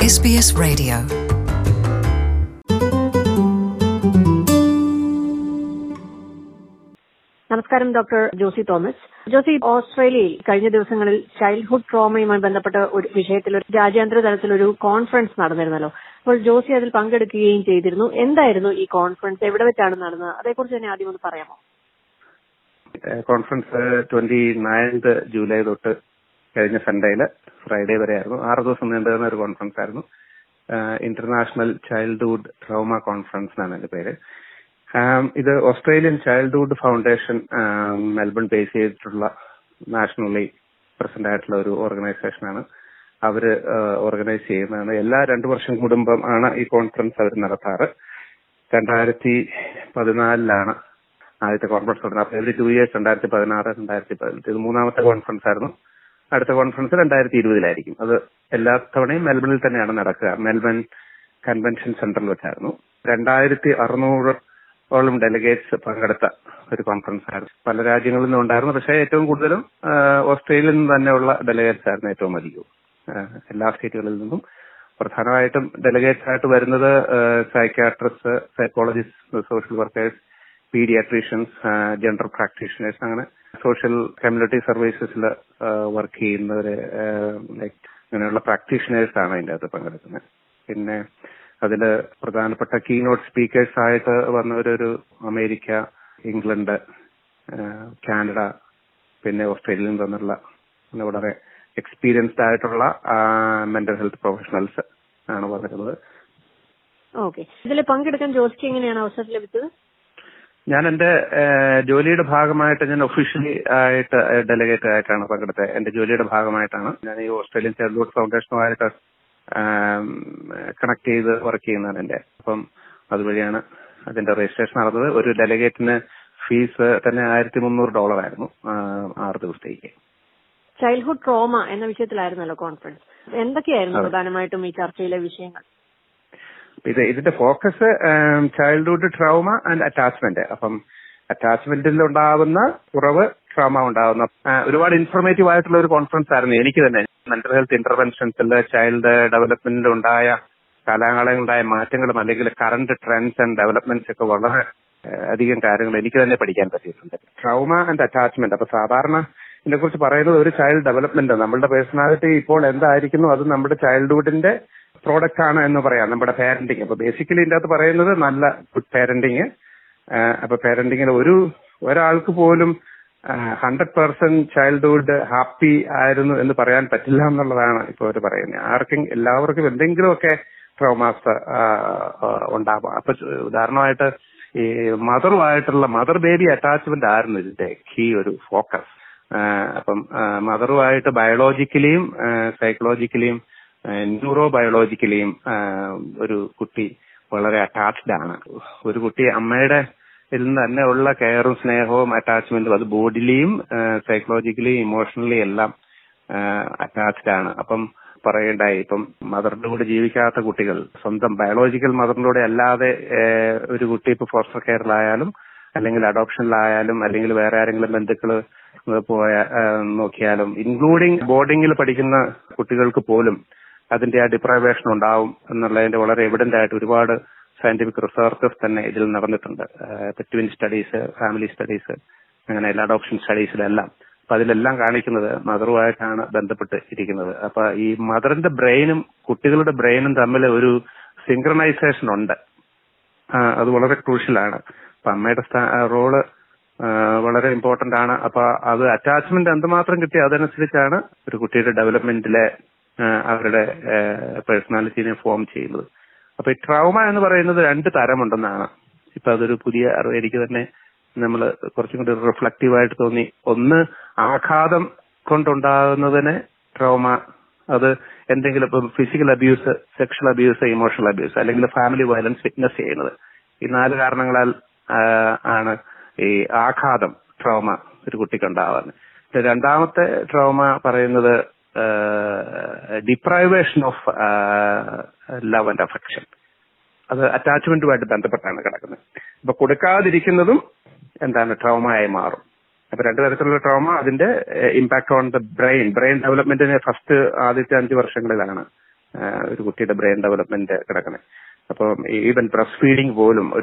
SBS Radio. നമസ്കാരം, doctor Josy Thomas. Josy, ഓസ്ട്രേലിയയിൽ കഴിഞ്ഞ ദിവസങ്ങളിൽ ചൈൽഡ്ഹുഡ് ട്രോമയുമായി ബന്ധപ്പെട്ട ഒരു വിഷയത്തിൽ ഒരു രാജ്യാന്തര തലത്തിലൊരു കോൺഫറൻസ് നടന്നിരുന്നല്ലോ. അപ്പോൾ ജോസി അതിൽ പങ്കെടുക്കുകയും ചെയ്തിരുന്നു. എന്തായിരുന്നു ഈ കോൺഫറൻസ്? എവിടെ വെച്ചാണ് നടന്നത്? അതേക്കുറിച്ച് തന്നെ ആദ്യം ഒന്ന് പറയാമോ? കോൺഫറൻസ് 29 ജൂലൈ തൊട്ട് കഴിഞ്ഞ സൺഡേയില് ഫ്രൈഡേ വരെ ആയിരുന്നു. 6 ദിവസം നീണ്ടുനിന്ന ഒരു കോൺഫറൻസ് ആയിരുന്നു. ഇന്റർനാഷണൽ ചൈൽഡ്ഹുഡ് ട്രോമ കോൺഫറൻസ് എന്നാണ് അതിന്റെ പേര്. ഇത് Australian childhood foundation Melbourne base ചെയ്തിട്ടുള്ള നാഷണലി പ്രസന്റ് ആയിട്ടുള്ള ഒരു ഓർഗനൈസേഷനാണ്. അവര് ഓർഗനൈസ് ചെയ്യുന്നതാണ്. എല്ലാ 2 വർഷം കൂടുമ്പം ആണ് ഈ കോൺഫറൻസ് അവർ നടത്താറ്. 2014 ആദ്യത്തെ കോൺഫറൻസ് നടന്നത്. അപ്പോൾ എവറി 2 years 2016, 2018 ഇത് 3ാമത്തെ കോൺഫറൻസ് ആയിരുന്നു. അടുത്ത കോൺഫറൻസ് 2020 അത് എല്ലാ തവണയും മെൽബണിൽ തന്നെയാണ് നടക്കുക. മെൽബൺ കൺവെൻഷൻ സെന്ററിൽ വെച്ചായിരുന്നു. 2600ഓളം ഡെലിഗേറ്റ്സ് പങ്കെടുത്ത ഒരു കോൺഫറൻസ് ആയിരുന്നു. പല രാജ്യങ്ങളിൽ നിന്നും ഉണ്ടായിരുന്നു. പക്ഷേ ഏറ്റവും കൂടുതലും ഓസ്ട്രേലിയയിൽ നിന്ന് തന്നെയുള്ള ഡെലിഗേറ്റ്സ് ആയിരുന്നു ഏറ്റവും അധികവും. എല്ലാ സ്റ്റേറ്റുകളിൽ നിന്നും പ്രധാനമായിട്ടും ഡെലിഗേറ്റ്സ് ആയിട്ട് വരുന്നത് psychiatrist, psychologist, social workers, paediatricians, general practitioners, അങ്ങനെ സോഷ്യൽ കമ്മ്യൂണിറ്റി സർവീസസിൽ വർക്ക് ചെയ്യുന്നവര്, അങ്ങനെയുള്ള പ്രാക്ടീഷണേഴ്സ് ആണ് അതിൻ്റെ അകത്ത് പങ്കെടുക്കുന്നത്. പിന്നെ അതിൽ പ്രധാനപ്പെട്ട കീനോട്ട് സ്പീക്കേഴ്സ് ആയിട്ട് വന്നവരൊരു അമേരിക്ക, ഇംഗ്ലണ്ട്, കാനഡ, പിന്നെ ഓസ്ട്രേലിയയിൽ നിന്നുള്ള വളരെ എക്സ്പീരിയൻസ്ഡ് ആയിട്ടുള്ള മെന്റൽ ഹെൽത്ത് പ്രൊഫഷണൽസ് ആണ് വന്നിരുന്നത്. ഓക്കെ, ഇതിൽ പങ്കെടുക്കാൻ ജോസിക്ക് എങ്ങനെയാണ് അവസരം ലഭിച്ചത്? ഞാൻ എന്റെ ജോലിയുടെ ഭാഗമായിട്ട് ഞാൻ ഒഫീഷ്യലി ആയിട്ട് ഡെലിഗേറ്റ് ആയിട്ടാണ് പങ്കെടുത്തത്. എന്റെ ജോലിയുടെ ഭാഗമായിട്ടാണ് ഞാൻ ഈ ഓസ്ട്രേലിയൻ ചൈൽഡ്ഹുഡ് ഫൗണ്ടേഷനുമായിട്ട് കണക്ട് ചെയ്ത് വർക്ക് ചെയ്യുന്നതാണ് എന്റെ. അപ്പം അതുവഴിയാണ് അതിന്റെ രജിസ്ട്രേഷൻ നടന്നത്. ഒരു ഡെലിഗേറ്റിന് ഫീസ് തന്നെ $1,300 ആയിരുന്നു 6 ദിവസത്തേക്ക്. ചൈൽഡ്ഹുഡ് ട്രോമ എന്ന വിഷയത്തിലായിരുന്നല്ലോ കോൺഫറൻസ്. എന്തൊക്കെയായിരുന്നു പ്രധാനമായിട്ടും ഈ ചർച്ചയിലെ വിഷയങ്ങൾ? ഇതിന്റെ focus childhood trauma and attachment. അപ്പം അറ്റാച്ച്മെന്റിൽ ഉണ്ടാവുന്ന കുറവ്, ട്രോമ ഉണ്ടാവുന്ന ഒരുപാട് ഇൻഫോർമേറ്റീവ് ആയിട്ടുള്ള ഒരു കോൺഫറൻസ് ആയിരുന്നു. എനിക്ക് തന്നെ മെന്റൽ ഹെൽത്ത് ഇന്റർവെൻഷൻസിൽ ചൈൽഡ് ഡെവലപ്മെന്റിൽ ഉണ്ടായ കാലാകാലങ്ങളുണ്ടായ മാറ്റങ്ങളും അല്ലെങ്കിൽ കറന്റ് ട്രെൻഡ്സ് ആൻഡ് ഡെവലപ്മെന്റ്സ് ഒക്കെ വളരെ അധികം കാര്യങ്ങൾ എനിക്ക് തന്നെ പഠിക്കാൻ പറ്റിയിട്ടുണ്ട്. Trauma and attachment. അപ്പൊ സാധാരണ ഇതിനെക്കുറിച്ച് പറയുന്നത് ഒരു ചൈൽഡ് ഡെവലപ്മെന്റ്, നമ്മളുടെ പേഴ്സണാലിറ്റി ഇപ്പോൾ എന്തായിരിക്കുന്നു അത് നമ്മുടെ ചൈൽഡ്ഹുഡിന്റെ പ്രോഡക്റ്റ് ആണ് എന്ന് പറയാം. നമ്മുടെ പാരന്റിങ്. അപ്പൊ ബേസിക്കലി ഇതിന്റെ അകത്ത് പറയുന്നത് നല്ല ഗുഡ് പാരന്റിങ്. അപ്പൊ പാരന്റിങ്ങിൽ ഒരാൾക്ക് പോലും 100% ചൈൽഡ്ഹുഡ് ഹാപ്പി ആയിരുന്നു എന്ന് പറയാൻ പറ്റില്ല എന്നുള്ളതാണ് ഇപ്പോൾ അവർ പറയുന്നത്. എല്ലാവർക്കും എന്തെങ്കിലുമൊക്കെ ട്രോമാസ് ഉണ്ടാവാം. അപ്പൊ ഉദാഹരണമായിട്ട് ഈ മദറുമായിട്ടുള്ള മദർ ബേബി അറ്റാച്ച്മെന്റ് ആയിരുന്നു ഇതിന്റെ കീ ഒരു ഫോക്കസ്. അപ്പം മദറുമായിട്ട് ബയോളജിക്കലിയും സൈക്കോളജിക്കലിയും ന്യൂറോ ബയോളജിക്കലിയും ഒരു കുട്ടി വളരെ അറ്റാച്ച്ഡ് ആണ്. ഒരു കുട്ടി അമ്മയുടെ ഇതിൽ നിന്ന് തന്നെ ഉള്ള കെയറും സ്നേഹവും അറ്റാച്ച്മെന്റും അത് ബോഡിയിലെയും സൈക്കോളജിക്കലിയും ഇമോഷണലി എല്ലാം അറ്റാച്ച്ഡ് ആണ്. അപ്പം പറയണ്ടായി, ഇപ്പം മദറിന്റെ കൂടെ ജീവിക്കാത്ത കുട്ടികൾ, സ്വന്തം ബയോളജിക്കൽ മദറിന്റെ കൂടെ അല്ലാതെ ഒരു കുട്ടി ഇപ്പൊ ഫോസ്റ്റർ കെയറിലായാലും അല്ലെങ്കിൽ അഡോപ്ഷനിലായാലും അല്ലെങ്കിൽ വേറെ ആരെങ്കിലും ബന്ധുക്കള് നോക്കിയാലും, ഇൻക്ലൂഡിങ് ബോർഡിംഗിൽ പഠിക്കുന്ന കുട്ടികൾക്ക് പോലും അതിന്റെ ആ ഡിപ്രൈവേഷൻ ഉണ്ടാവും എന്നുള്ളതിന്റെ വളരെ എവിഡന്റ് ആയിട്ട് ഒരുപാട് സയന്റിഫിക് റിസർച്ചസ് തന്നെ ഇതിൽ നടന്നിട്ടുണ്ട്. ട്വിൻ സ്റ്റഡീസ്, ഫാമിലി സ്റ്റഡീസ്, അങ്ങനെ എല്ലാ അഡോപ്ഷൻ സ്റ്റഡീസിലെല്ലാം. അപ്പൊ അതിലെല്ലാം കാണിക്കുന്നത് മദറുമായിട്ടാണ് ബന്ധപ്പെട്ട് ഇരിക്കുന്നത്. അപ്പൊ ഈ മദറിന്റെ ബ്രെയിനും കുട്ടികളുടെ ബ്രെയിനും തമ്മിൽ ഒരു സിങ്ക്രണൈസേഷൻ ഉണ്ട്. അത് വളരെ ക്രൂഷ്യലാണ്. അപ്പൊ അമ്മയുടെ റോള് വളരെ ഇമ്പോർട്ടന്റ് ആണ്. അപ്പൊ അത് അറ്റാച്ച്മെന്റ് എന്തുമാത്രം കിട്ടി അതനുസരിച്ചാണ് ഒരു കുട്ടിയുടെ ഡെവലപ്മെന്റിലെ അവരുടെ പേഴ്സണാലിറ്റിനെ ഫോം ചെയ്യുന്നത്. അപ്പൊ ഈ ട്രോമ എന്ന് പറയുന്നത് 2 തരമുണ്ടെന്നാണ് ഇപ്പൊ അതൊരു പുതിയ അറിവ് എനിക്ക് തന്നെ നമ്മൾ കുറച്ചും കൂടി റിഫ്ലക്റ്റീവ് ആയിട്ട് തോന്നി. ഒന്ന്, ആഘാതം കൊണ്ടുണ്ടാകുന്നതിന് ട്രോമ, അത് എന്തെങ്കിലും ഇപ്പം physical abuse, sexual abuse, emotional abuse അല്ലെങ്കിൽ ഫാമിലി വയലൻസ് വിറ്റ്നസ് ചെയ്യുന്നത്. ഈ 4 കാരണങ്ങളാൽ ആണ് ഈ ആഘാതം, ട്രോമ ഒരു കുട്ടിക്ക് ഉണ്ടാവാറ്. രണ്ടാമത്തെ ട്രോമ പറയുന്നത് deprivation of love and affection. അത് അറ്റാച്ച്മെന്റുമായിട്ട് ബന്ധപ്പെട്ടാണ് കിടക്കുന്നത്. അപ്പൊ കൊടുക്കാതിരിക്കുന്നതും ട്രോമയായി മാറും. അപ്പൊ 2 തരത്തിലുള്ള ട്രോമ, അതിന്റെ ഇമ്പാക്ട് ഓൺ ദ ബ്രെയിൻ ഡെവലപ്മെന്റിന് ആദ്യത്തെ 5 വർഷങ്ങളിലാണ് ഒരു കുട്ടിയുടെ ബ്രെയിൻ ഡെവലപ്മെന്റ് കിടക്കുന്നത്. അപ്പം ഈവൻ ബ്രസ്റ്റ് ഫീഡിങ് പോലും ഒരു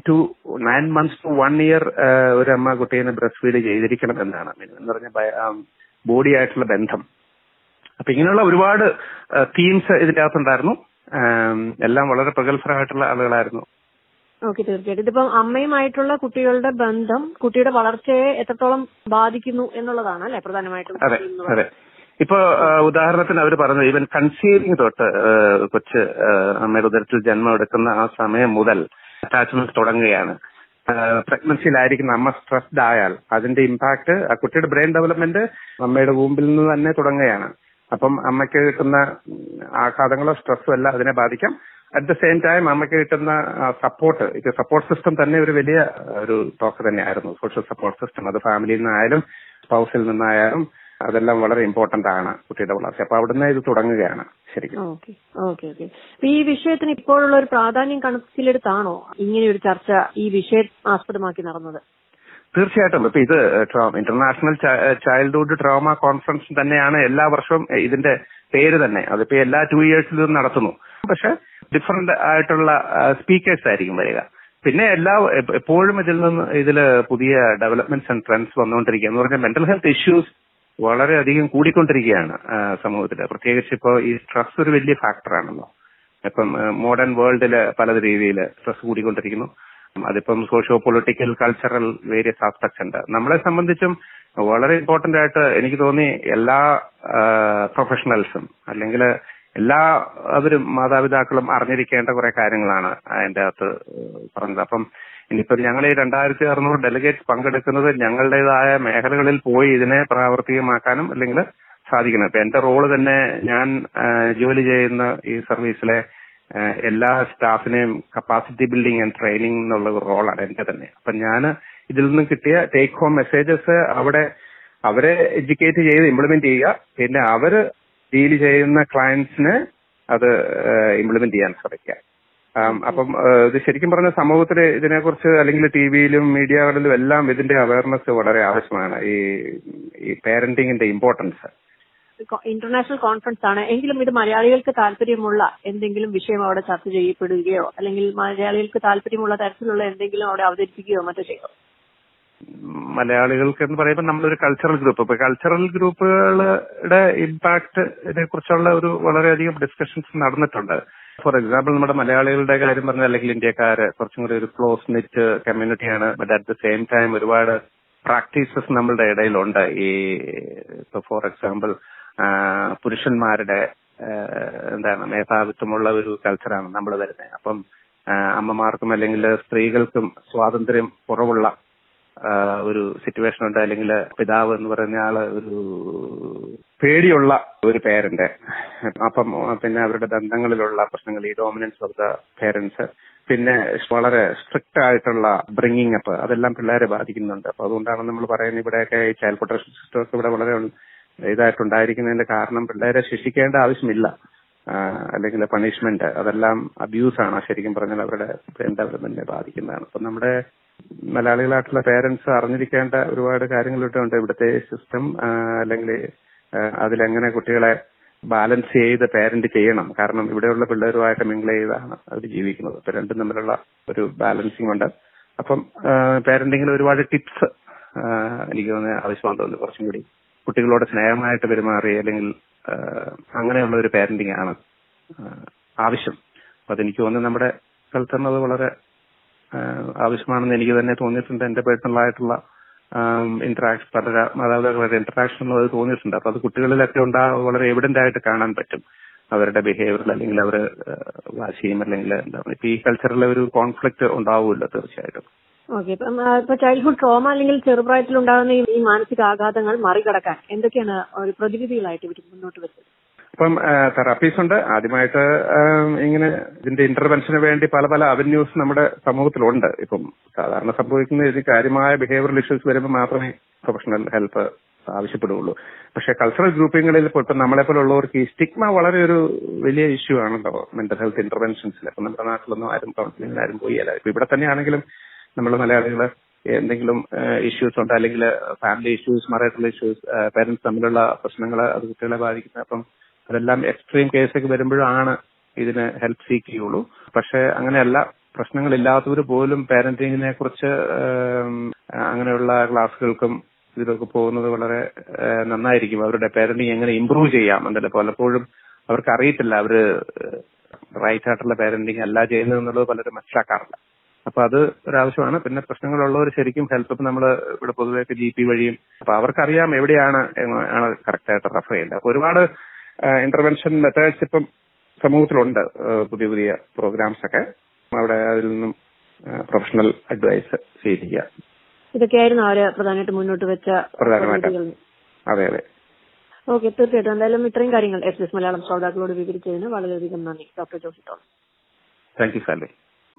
9 months to 1 year ഒരു അമ്മ കുട്ടീനെ ബ്രസ്റ്റ് ഫീഡ് ചെയ്തിരിക്കണം എന്നാണ് എന്ന് പറഞ്ഞ ബോഡി ആയിട്ടുള്ള ബന്ധം. അപ്പൊ ഇങ്ങനെയുള്ള ഒരുപാട് തീംസ് ഇതിന്റെ അകത്തുണ്ടായിരുന്നു. എല്ലാം വളരെ പ്രഗത്ഭരായിട്ടുള്ള ആളുകളായിരുന്നു. ഓക്കെ, തീർച്ചയായിട്ടും ഇതിപ്പം അമ്മയുമായിട്ടുള്ള കുട്ടികളുടെ ബന്ധം കുട്ടിയുടെ വളർച്ചയെ എത്രത്തോളം ബാധിക്കുന്നു എന്നുള്ളതാണ് അല്ലെ പ്രധാനമായിട്ടും. അതെ അതെ. ഇപ്പൊ ഉദാഹരണത്തിന് അവർ പറഞ്ഞു ഈവൻ കൺസീവിംഗ് തൊട്ട് കൊച്ച് അമ്മയുടെ ഉദരത്തിൽ ജന്മം എടുക്കുന്ന ആ സമയം മുതൽ അറ്റാച്ച്മെന്റ് തുടങ്ങുകയാണ്. പ്രഗ്നൻസിയിലായിരിക്കുന്ന അമ്മ സ്ട്രെസ്ഡ് ആയാൽ അതിന്റെ ഇമ്പാക്ട് ആ കുട്ടിയുടെ ബ്രെയിൻ ഡെവലപ്മെന്റ് അമ്മയുടെ വൂമ്പിൽ നിന്ന് തന്നെ തുടങ്ങുകയാണ്. അപ്പം അമ്മയ്ക്ക് കിട്ടുന്ന ആഘാതങ്ങളോ സ്ട്രെസ്സോ എല്ലാം അതിനെ ബാധിക്കാം. അറ്റ് ദ സെയിം ടൈം അമ്മയ്ക്ക് കിട്ടുന്ന സപ്പോർട്ട് സിസ്റ്റം തന്നെ ഒരു വലിയ ഒരു ടോക്ക് തന്നെയായിരുന്നു. സോഷ്യൽ സപ്പോർട്ട് സിസ്റ്റം, അത് ഫാമിലിയിൽ നിന്നായാലും സ്പൗസിൽ നിന്നായാലും അതെല്ലാം വളരെ ഇമ്പോർട്ടന്റ് ആണ് കുട്ടിയുടെ വളർച്ച. അപ്പൊ അവിടുന്ന് ഇത് തുടങ്ങുകയാണ് ശരിക്കും. Okay okay okay. ഈ വിഷയത്തിന് ഇപ്പോഴുള്ള ഒരു പ്രാധാന്യം കണക്കിലെടുത്താണോ ഇങ്ങനെയൊരു ചർച്ച ഈ വിഷയം ആസ്പദമാക്കി നടന്നത്? തീർച്ചയായിട്ടും. ഇപ്പൊ ഇത് ഇന്റർനാഷണൽ ചൈൽഡ്ഹുഡ് ട്രോമ കോൺഫറൻസ് തന്നെയാണ് എല്ലാ വർഷവും ഇതിന്റെ പേര് തന്നെ. അതിപ്പോ എല്ലാ 2 yearsലും നടത്തുന്നു. പക്ഷെ ഡിഫറന്റ് ആയിട്ടുള്ള സ്പീക്കേഴ്സ് ആയിരിക്കും വരിക. പിന്നെ എപ്പോഴും ഇതില് പുതിയ ഡെവലപ്മെന്റ്സ് ആൻഡ് ട്രെൻഡ്സ് വന്നുകൊണ്ടിരിക്കുക. എന്ന് പറഞ്ഞാൽ മെന്റൽ ഹെൽത്ത് ഇഷ്യൂസ് വളരെയധികം കൂടിക്കൊണ്ടിരിക്കുകയാണ് സമൂഹത്തില്. പ്രത്യേകിച്ച് ഇപ്പോൾ ഈ സ്ട്രെസ് ഒരു വലിയ ഫാക്ടറാണല്ലോ. ഇപ്പം മോഡേൺ വേൾഡില് പല രീതിയിൽ സ്ട്രെസ് കൂടിക്കൊണ്ടിരിക്കുന്നു. അതിപ്പം socio political cultural various aspects ഉണ്ട്. നമ്മളെ സംബന്ധിച്ചും വളരെ ഇമ്പോർട്ടന്റ് ആയിട്ട് എനിക്ക് തോന്നി എല്ലാ പ്രൊഫഷണൽസും അല്ലെങ്കിൽ എല്ലാവരും മാതാപിതാക്കളും അറിഞ്ഞിരിക്കേണ്ട കുറെ കാര്യങ്ങളാണ് അതിന്റെ അകത്ത് പറഞ്ഞത്. അപ്പം ഇനിയിപ്പോ ഞങ്ങൾ ഈ 2600 ഡെലിഗേറ്റ്സ് പങ്കെടുക്കുന്നത് ഞങ്ങളുടേതായ മേഖലകളിൽ പോയി ഇതിനെ പ്രാവർത്തികമാക്കാനും അല്ലെങ്കിൽ സാധിക്കണം. ഇപ്പൊ എന്റെ റോള് തന്നെ ഞാൻ ജോലി ചെയ്യുന്ന ഈ സർവീസിലെ എല്ലാ സ്റ്റാഫിനെയും കപ്പാസിറ്റി ബിൽഡിംഗ് ആൻഡ് ട്രെയിനിങ് എന്നുള്ള ഒരു റോളാണ് എന്റെ തന്നെ. അപ്പൊ ഞാൻ ഇതിൽ നിന്ന് കിട്ടിയ ടേക്ക് ഹോം മെസ്സേജസ് അവരെ എഡ്യൂക്കേറ്റ് ചെയ്ത് ഇംപ്ലിമെന്റ് ചെയ്യുക. പിന്നെ അവര് ഡീൽ ചെയ്യുന്ന ക്ലയന്റ്സിന് അത് ഇംപ്ലിമെന്റ് ചെയ്യാൻ ശ്രമിക്കുക. അപ്പം ഇത് ശരിക്കും പറഞ്ഞ സമൂഹത്തിൽ ഇതിനെക്കുറിച്ച് അല്ലെങ്കിൽ ടിവിയിലും മീഡിയകളിലും എല്ലാം ഇതിന്റെ അവയർനെസ് വളരെ ആവശ്യമാണ്. ഈ പാരന്റിങ്ങിന്റെ ഇമ്പോർട്ടൻസ്. ഇന്റർനാഷണൽ കോൺഫറൻസ് ആണ് എങ്കിലും ഇത് മലയാളികൾക്ക് താല്പര്യമുള്ള എന്തെങ്കിലും വിഷയം അവിടെ ചർച്ച ചെയ്യപ്പെടുകയോ അല്ലെങ്കിൽ മലയാളികൾക്ക് താല്പര്യമുള്ള തരത്തിലുള്ള എന്തെങ്കിലും അവിടെ അവതരിപ്പിക്കുകയോ മറ്റോ ചെയ്യോ? മലയാളികൾക്ക് എന്ന് പറയുമ്പോൾ നമ്മളൊരു കൾച്ചറൽ ഗ്രൂപ്പ്, ഇപ്പൊ കൾച്ചറൽ ഗ്രൂപ്പുകളുടെ ഇമ്പാക്ടിനെ കുറിച്ചുള്ള ഒരു വളരെയധികം ഡിസ്കഷൻസ് നടന്നിട്ടുണ്ട്. ഫോർ എക്സാമ്പിൾ നമ്മുടെ മലയാളികളുടെ കാര്യം പറഞ്ഞാൽ അല്ലെങ്കിൽ ഇന്ത്യക്കാര് കുറച്ചും കൂടി ഒരു ക്ലോസ് നെറ്റ് കമ്മ്യൂണിറ്റിയാണ്. But at the same time ഒരുപാട് പ്രാക്ടീസസ് നമ്മളുടെ ഇടയിലുണ്ട്. ഈ ഇപ്പൊ ഫോർ എക്സാമ്പിൾ പുരുഷന്മാരുടെ മേധാവിത്വമുള്ള ഒരു കൾച്ചറാണ് നമ്മൾ വരുന്നത്. അപ്പം അമ്മമാർക്കും അല്ലെങ്കിൽ സ്ത്രീകൾക്കും സ്വാതന്ത്ര്യം കുറവുള്ള ഒരു സിറ്റുവേഷൻ ഉണ്ട്. അല്ലെങ്കിൽ പിതാവ് എന്ന് പറയുന്ന ആള് ഒരു പേടിയുള്ള ഒരു പേരന്റ്. അപ്പം പിന്നെ അവരുടെ ബന്ധങ്ങളിലുള്ള പ്രശ്നങ്ങൾ, ഈ ഡോമിനൻസ് ഓഫ് ദ പേരൻസ്, പിന്നെ വളരെ സ്ട്രിക്റ്റ് ആയിട്ടുള്ള ബ്രിങ്ങിങ് അപ്പ്, അതെല്ലാം പിള്ളേരെ ബാധിക്കുന്നുണ്ട്. അപ്പൊ അതുകൊണ്ടാണ് നമ്മൾ പറയുന്നത് ഇവിടെയൊക്കെ ഈ ചൈൽഡ് പ്രൊട്ടക്ഷൻ സിസ്റ്റം ഒക്കെ ഇവിടെ വളരെ ഇതായിട്ടുണ്ടായിരിക്കുന്നതിന്റെ കാരണം പിള്ളേരെ ശിക്ഷിക്കേണ്ട ആവശ്യമില്ല, അല്ലെങ്കിൽ പണിഷ്മെന്റ്, അതെല്ലാം അബ്യൂസാണ് ശരിക്കും പറഞ്ഞാൽ അവരുടെ ബ്രെയിൻ ഡെവലപ്മെന്റിനെ ബാധിക്കുന്നതാണ്. അപ്പൊ നമ്മുടെ മലയാളികളായിട്ടുള്ള പേരൻസ് അറിഞ്ഞിരിക്കേണ്ട ഒരുപാട് കാര്യങ്ങളുണ്ട് ഇവിടുത്തെ സിസ്റ്റം, അല്ലെങ്കിൽ അതിലെങ്ങനെ കുട്ടികളെ ബാലൻസ് ചെയ്ത് പേരന്റ് ചെയ്യണം. കാരണം ഇവിടെയുള്ള പിള്ളേരുമായിട്ട് മിങ്കിൾ ചെയ്താണ് അവർ ജീവിക്കുന്നത്. അപ്പൊ രണ്ടും തമ്മിലുള്ള ഒരു ബാലൻസിങ് ഉണ്ട്. അപ്പം പേരന്റിങ്ങിൽ ഒരുപാട് ടിപ്സ് എനിക്ക് തോന്നുന്നത് ആവശ്യമാണെന്ന് തോന്നുന്നു. കുറച്ചും കൂടി കുട്ടികളോട് സ്നേഹമായിട്ട് പെരുമാറി അല്ലെങ്കിൽ അങ്ങനെയുള്ള ഒരു പേരന്റിങ് ആണ് ആവശ്യം. അപ്പൊ അതെനിക്ക് തോന്നുന്നു നമ്മുടെ കൾച്ചറിന് അത് വളരെ ആവശ്യമാണെന്ന് എനിക്ക് തന്നെ തോന്നിയിട്ടുണ്ട്. എന്റെ പേഴ്സണൽ ആയിട്ടുള്ള ഇന്ററാക്ഷൻ, പല മാതാപിതാക്കളുടെ ഇന്ററാക്ഷൻ അത് തോന്നിയിട്ടുണ്ട്. അപ്പൊ അത് കുട്ടികളിലൊക്കെ വളരെ എവിഡന്റ് ആയിട്ട് കാണാൻ പറ്റും അവരുടെ ബിഹേവിയറിൽ, അല്ലെങ്കിൽ അവർ വാശിയും അല്ലെങ്കിൽ എന്താണ് ഇപ്പൊ ഈ കൾച്ചറിലെ ഒരു കോൺഫ്ലിക്ട് ഉണ്ടാവുമല്ലോ തീർച്ചയായിട്ടും. ഓക്കെ, ഇപ്പൊ ചൈൽഡ്ഹുഡ് ട്രോമ അല്ലെങ്കിൽ ചെറുപ്രായത്തിൽ ഉണ്ടാകുന്ന ഈ മാനസികാഘാതങ്ങൾ മറികടക്കാൻ എന്തൊക്കെയാണ് ഒരു പ്രതിവിധികളായിട്ട് ഇവർ മുന്നോട്ട് വെച്ചത്? ഇപ്പം തെറാപ്പീസ് ഉണ്ട്. ആദ്യമായിട്ട് ഇങ്ങനെ ഇതിന്റെ ഇന്റർവെൻഷന് വേണ്ടി പല പല അവന്യൂസ് നമ്മുടെ സമൂഹത്തിലുണ്ട്. ഇപ്പം സാധാരണ സംഭവിക്കുന്ന ഇത് കാര്യമായ ബിഹേവിയറൽ ഇഷ്യൂസ് വരുമ്പോൾ മാത്രമേ പ്രൊഫഷണൽ ഹെൽപ്പ് ആവശ്യപ്പെടുകയുള്ളൂ. പക്ഷെ കൾച്ചറൽ ഗ്രൂപ്പിങ്ങളിൽ ഇപ്പം നമ്മളെ പോലുള്ളവർക്ക് ഈ സ്റ്റിഗ്മ വളരെ ഒരു വലിയ ഇഷ്യൂ ആണല്ലോ മെന്റൽ ഹെൽത്ത് ഇന്റർവെൻഷൻസിൽ. അപ്പൊ നമ്മുടെ നാട്ടിലൊന്നും ആരും കൗൺസിലിംഗിൽ ആരും പോയില്ല. ഇപ്പൊ ഇവിടെ തന്നെയാണെങ്കിലും നമ്മൾ മലയാളികള് എന്തെങ്കിലും ഇഷ്യൂസ് ഉണ്ട്, അല്ലെങ്കിൽ family issues, marital issues, parents തമ്മിലുള്ള പ്രശ്നങ്ങൾ, അത് കുട്ടികളെ ബാധിക്കുന്നത്. അപ്പം അതെല്ലാം എക്സ്ട്രീം കേസൊക്കെ വരുമ്പോഴാണ് ഇതിന് ഹെൽപ്പ് സീക്ക് ചെയ്യുള്ളൂ. പക്ഷെ അങ്ങനെയല്ല, പ്രശ്നങ്ങളില്ലാത്തവർ പോലും പാരന്റിങ്ങിനെ കുറിച്ച് അങ്ങനെയുള്ള ക്ലാസ്സുകൾക്കും ഇതിലൊക്കെ പോകുന്നത് വളരെ നന്നായിരിക്കും. അവരുടെ പാരന്റിങ് എങ്ങനെ ഇംപ്രൂവ് ചെയ്യാം എന്നല്ല, പലപ്പോഴും അവർക്ക് അറിയത്തില്ല അവര് റൈറ്റ് ആയിട്ടുള്ള പാരന്റിങ് അല്ല ചെയ്യുന്നത് എന്നുള്ളത് പലരും മനസ്സിലാക്കാറില്ല. അപ്പൊ അത് ഒരാവശ്യമാണ്. പിന്നെ പ്രശ്നങ്ങളുള്ളവർ ശരിക്കും ഹെൽപ്പ്, ഇപ്പൊ നമ്മൾ ഇവിടെ പൊതുവെ GP വഴിയും, അപ്പൊ അവർക്കറിയാം എവിടെയാണ് കറക്റ്റ് ആയിട്ട് റെഫർ ചെയ്യേണ്ടത്. അപ്പൊ ഒരുപാട് ഇന്റർവെൻഷൻ മെത്തേഡ്സ് ഇപ്പം സമൂഹത്തിലുണ്ട്, പുതിയ പുതിയ പ്രോഗ്രാംസ് ഒക്കെ. അവിടെ അതിൽ നിന്നും പ്രൊഫഷണൽ അഡ്വൈസ് സ്വീകരിക്കുക. ഇതൊക്കെയായിരുന്നു അവര് പ്രധാനമായിട്ട് മുന്നോട്ട് വെച്ച. അതെ അതെ. ഓക്കെ, തീർച്ചയായിട്ടും. എന്തായാലും ഇത്രയും കാര്യങ്ങൾ SBS മലയാളം ശ്രോതാക്കളോട് വിവരിച്ചതിന് വളരെയധികം നന്ദി, doctor Josy Thomas. Thank you Sally.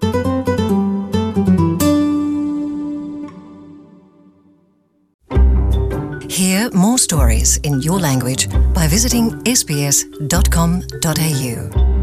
Hear more stories in your language by visiting sbs.com.au.